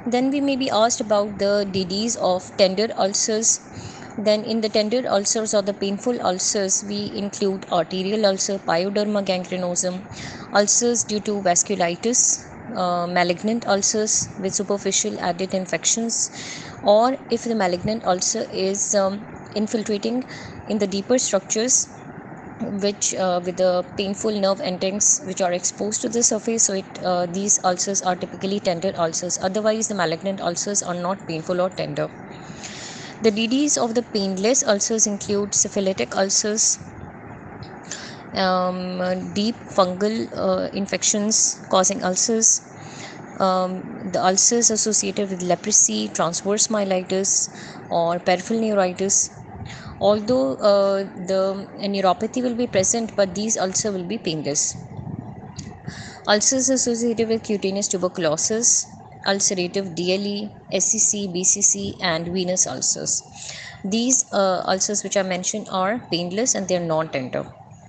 Then we may be asked about the DDs of tender ulcers. Then in the tender ulcers or the painful ulcers, we include arterial ulcer, pyoderma gangrenosum, ulcers due to vasculitis, malignant ulcers with superficial added infections, or if the malignant ulcer is infiltrating in the deeper structures, which with the painful nerve endings which are exposed to the surface. So these ulcers are typically tender ulcers. Otherwise the malignant ulcers are not painful or tender. The DDs of the painless ulcers include syphilitic ulcers, deep fungal infections causing ulcers, the ulcers associated with leprosy, transverse myelitis, or peripheral neuritis. Although the neuropathy will be present, but these ulcers will be painless. Ulcers associated with cutaneous tuberculosis, ulcerative DLE, SCC, BCC, and venous ulcers. These ulcers which I mentioned are painless and they are non-tender.